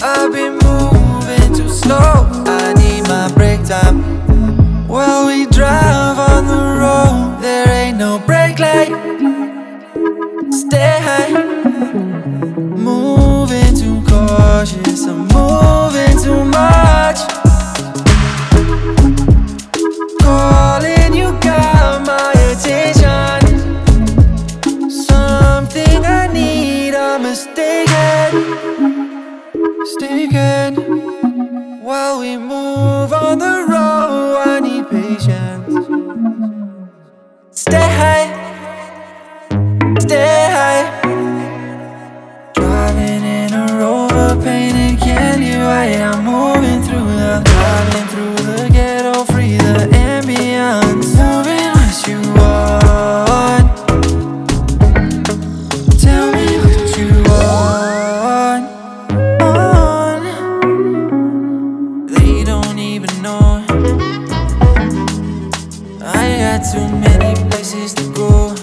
I've been moving too slow, I need my break time. While we drive on the road, there ain't no brake light. Stay high, moving too cautious, I'm moving too much. Calling, you got my attention. Something I need, I'm mistaken. While we move on the road, I need patience. Stay high, stay high. Driving in a Rover, painted candy white. I'm moving driving through the ghetto, free the ambience. Moving what you want. Tell me what you want. They don't even know. I got too many places to go.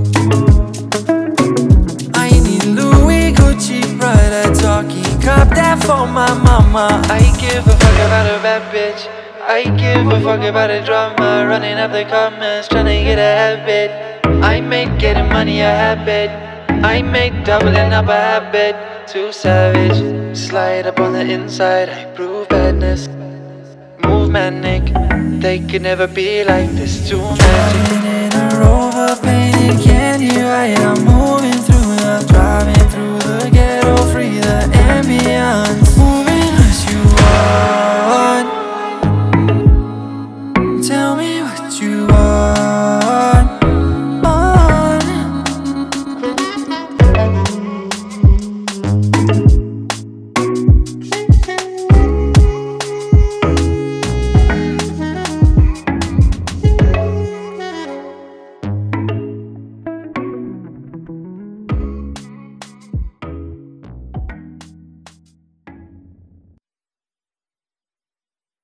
I need Louis, Gucci, Prada, talkie. Cop that for my mama. I give a fuck about a bad bitch. I give a fuck about a drama. Running up the comments, tryna get a habit. I make getting money a habit. I make doubling up a habit. Too savage, slide up on the inside. I prove badness, move manic. They could never be like this, too magic. Driving in a Rover, painted candy white. I'm moving through